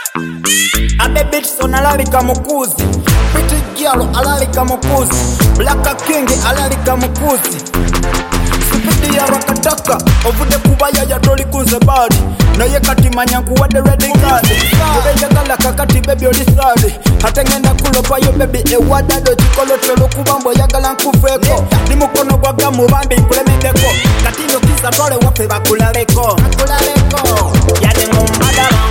Abebitson alalika mukuzi, Pretty Girl alalika mukuzi, Black King alalika mukuzi, Speedy ya rakataka ovude kubaya ya toli kunze badi naye kati manya kuwade ready card kubejagala kakati baby oli sadi hata ngenda kulopa yo baby ewada do chikolo tolo kubambo yagala nkufeko ni mukono gwaga mubambi nkulemendeko kati no kisa tole wafe bakulaleko yade mumbadala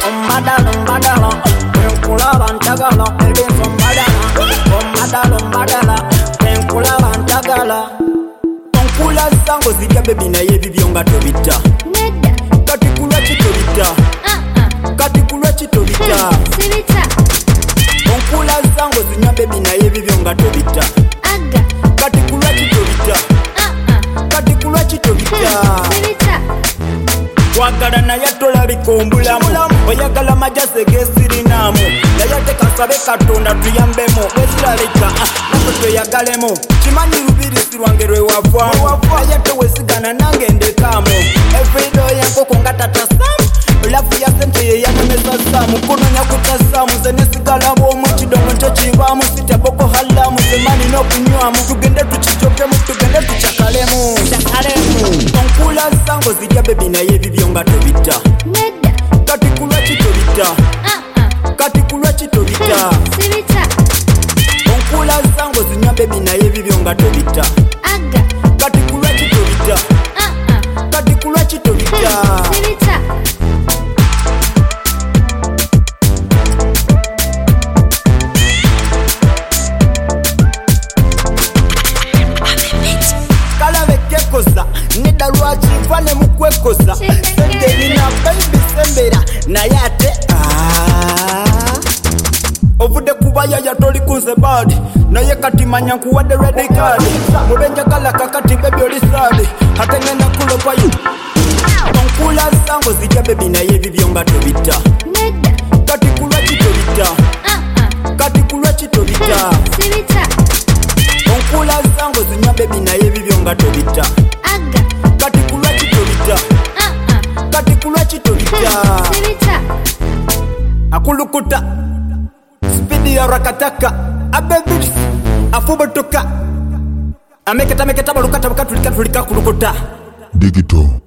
nkulaba ntagala ebintu mbadala nkulaba ntagala Onkula zango zirya baby naye bibyo nga tobita Neda kati kulwa kitobita kati kulwa kitobita Sibita Onkula zango zinya baby naye bibyo nga tobita Aga kati kulwa kitobita kati kulwa kitobita Sibita Wagala naye tolaliko mbulamu oyagala majase gesirinamu naye tekasabe katonda tuyambemu weziralika nafe tweyagalemu kimanyi lubirisi lwange lwewavaamu naye tewesigana nange ndekamu evido yenkoko nga tatasamu lafu ya sente yeyanemesa samu kunonya kutasamu zenesigala bwomu ekidongo kyekibaamu sita boko halamu zemani n'okunywamu tugende tukijokemu tugende tucakalemu onkula zango zirya bebi naye bibyo nga tobita Neda kati kulwa kitobita kati kulwa kitobita Sibita onkula zango zinya bebi naye bibyo nga tobita Aga kati kulwa kitobita kati kulwa kitobita Sibita Kalabekekoza neda lwaki vane mukwekoza sende nina baby sembera naye ate ovude kubaya yatoli kunze badi naye kati manya nkuwadde ready card mubenjagala kakati baby oli sadi hate ngenda kulopa yo onkula zango zijja baby naye bibyo nga tobita Neda kati kulwa kitobita kati kulwa kitobita Sibita onkula zango zinya baby naye bibyo nga tobita Aga kati kulwa kitobita kati kulwa kitobita Sibita akulukuta Speedy ya rakataka abebis afubotoka ameketa balukata bakatulika kulukuta Digital